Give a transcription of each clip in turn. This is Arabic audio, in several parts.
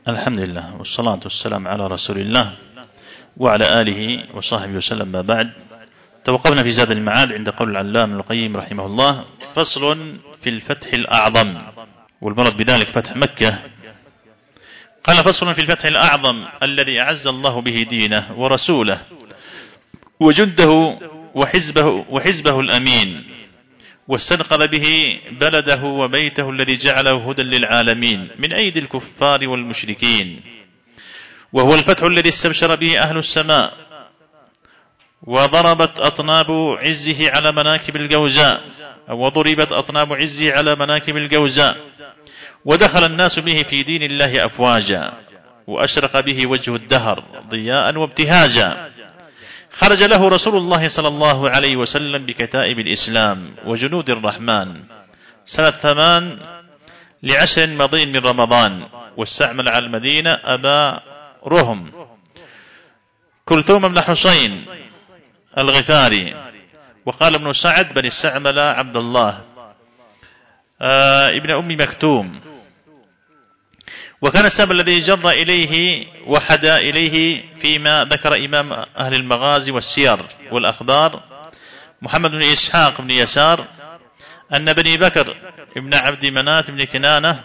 الحمد لله والصلاة والسلام على رسول الله وعلى آله وصحبه وسلم. ما بعد، توقفنا في زاد المعاد عند قول العلامة ابن القيم رحمه الله: فصل في الفتح الأعظم، والمراد بذلك فتح مكة. قال: فصل في الفتح الأعظم الذي أعز الله به دينه ورسوله وجنده وحزبه الأمين، واستنقذ به بلده وبيته الذي جعله هدى للعالمين من أيدي الكفار والمشركين، وهو الفتح الذي استبشر به أهل السماء وضربت أطناب عزه على مناكب الجوزاء، وضربت أطناب عزه على مناكب الجوزاء، ودخل الناس به في دين الله أفواجا، وأشرق به وجه الدهر ضياء وابتهاجا. خرج له رسول الله صلى الله عليه وسلم بكتائب الإسلام وجنود الرحمن سنة 8 ل10 مضي من رمضان، واستعمل على المدينة أبا رهم كلثوم بن حسين الغفاري، وقال ابن سعد بن استعمل عبد الله ابن أم مكتوم. وكان السبب الذي جر إليه وحد إليه فيما ذكر إمام أهل المغازي والسير والأخبار محمد بن إسحاق بن يسار أن بني بكر ابن عبد منات بن كنانة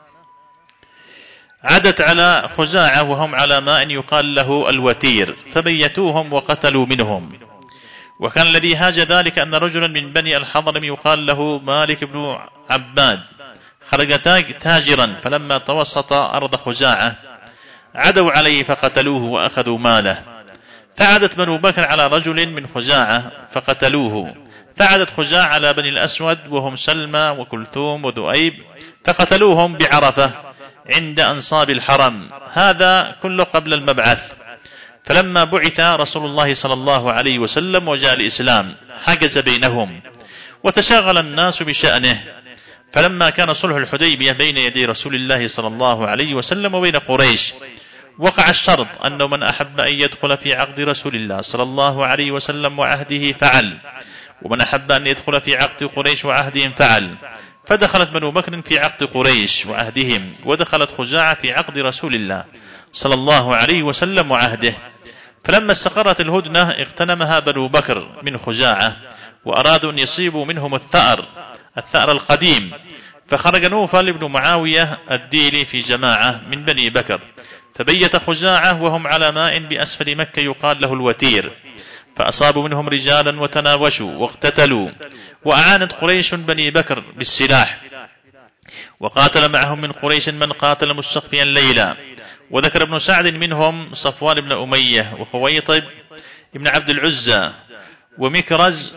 عدت على خزاعة وهم على ماء يقال له الوتير، فبيتوهم وقتلوا منهم. وكان الذي هاج ذلك أن رجلا من بني الحضرم يقال له مالك بن عباد خرج تاجرا، فلما توسط أرض خزاعة عدوا عليه فقتلوه وأخذوا ماله. فعدت بنو بكر على رجل من خزاعة فقتلوه، فعدت خزاعة على بني الأسود وهم سلمى وكلثوم وذؤيب فقتلوهم بعرفة عند أنصاب الحرم. هذا كله قبل المبعث. فلما بعث رسول الله صلى الله عليه وسلم وجاء الإسلام حجز بينهم وتشاغل الناس بشأنه. فلما كان صلح الحديبية بين يدي رسول الله صلى الله عليه وسلم وبين قريش، وقع الشرط أنه من أحب أن يدخل في عقد رسول الله صلى الله عليه وسلم وعهده فعل، ومن أحب أن يدخل في عقد قريش وعهدهم فعل. فدخلت بنو بكر في عقد قريش وعهدهم، ودخلت خزاعة في عقد رسول الله صلى الله عليه وسلم وعهده. فلما استقرت الهدنة اغتنمها بنو بكر من خزاعة، وأرادوا أن يصيبوا منهم الثأر القديم. فخرج نوفل بن معاوية الديلي في جماعة من بني بكر، فبيت خزاعة وهم على ماء بأسفل مكة يقال له الوتير، فأصابوا منهم رجالا وتناوشوا واقتتلوا. وأعانت قريش بني بكر بالسلاح، وقاتل معهم من قريش من قاتل مستخفيا ليلا. وذكر ابن سعد منهم صفوان بن أمية وخويطب ابن عبد العزى ومكرز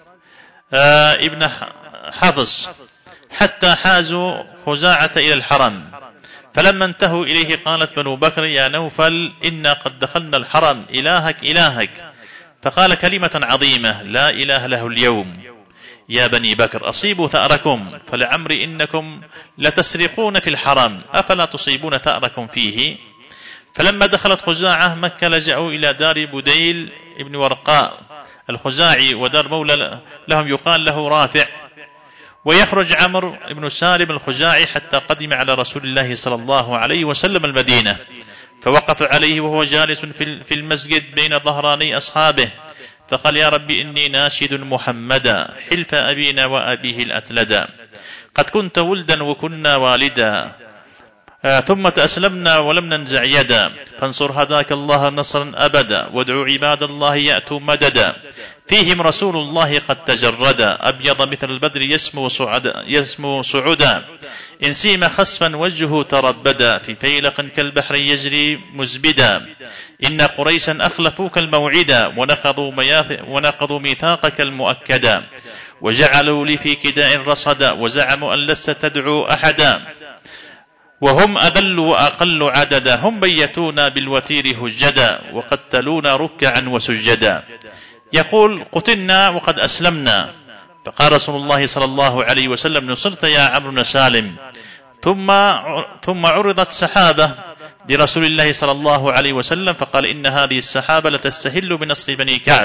ابن حفص، حتى حازوا خزاعة إلى الحرم. فلما انتهوا إليه قالت بنو بكر: يا نوفل، إنا قد دخلنا الحرم، إلهك. فقال كلمة عظيمة لا إله له اليوم: يا بني بكر، أصيبوا ثأركم، فلعمري إنكم لتسرقون في الحرم، أفلا تصيبون ثأركم فيه؟ فلما دخلت خزاعة مكة لجأوا إلى دار بديل ابن ورقاء الخزاعي، ودار مولى لهم يقال له رافع. ويخرج عمرو بن سالم الخزاعي حتى قدم على رسول الله صلى الله عليه وسلم المدينة، فوقف عليه وهو جالس في المسجد بين ظهراني أصحابه، فقال: يا رب، إني ناشد محمدا حلف أبينا وأبيه الأتلدا، قد كنت ولدا وكنا والدا، ثم تأسلمنا ولم ننزع يدا، فانصر هداك الله نصرا أبدا، وادعوا عباد الله يأتوا مددا، فيهم رسول الله قد تجردا، أبيض مثل البدر يسمو صعدا، إن سيم خسفا وجهه تربدا، في فيلق كالبحر يجري مزبدا، إن قريشا أخلفوك الموعدا، ونقضوا ميثاقك المؤكدا، وجعلوا لي في كداء رصدا، وزعموا أن لست تدعو أحدا، وهم أذل وأقل عددا، هم بيتونا بالوتير هجدا، وقتلونا ركعا وسجدا. يقول: قتلنا وقد أسلمنا. فقال رسول الله صلى الله عليه وسلم: نصرت يا عمرو بن سالم. ثم عرضت سحابة لرسول الله صلى الله عليه وسلم، فقال: إن هذه السحابة لتستهل بنصر بني كعب.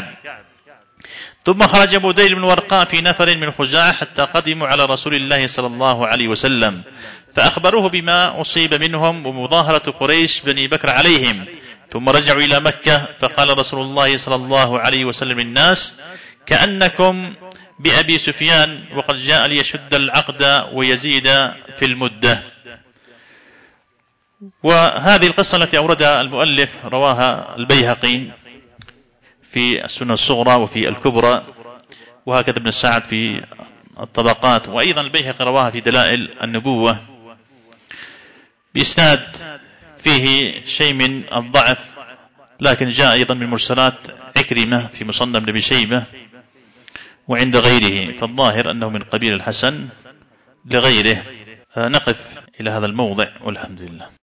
ثم خرج بديل بن ورقاء في نفر من خزاعة حتى قدموا على رسول الله صلى الله عليه وسلم، فأخبروه بما أصيب منهم ومظاهرة قريش بني بكر عليهم، ثم رجعوا إلى مكة، فقال رسول الله صلى الله عليه وسلم للناس: كأنكم بأبي سفيان، وقد جاء ليشد العقد ويزيد في المدة. وهذه القصة التي أوردها المؤلف رواها البيهقي في السنة الصغرى وفي الكبرى، وهكذا ابن سعد في الطبقات، وأيضا البيهقي رواها في دلائل النبوة بإسناد فيه شيء من الضعف، لكن جاء أيضا من مرسلات عكرمة في مصنف ابن أبي شيبة وعند غيره، فالظاهر أنه من قبيل الحسن لغيره. نقف إلى هذا الموضع والحمد لله.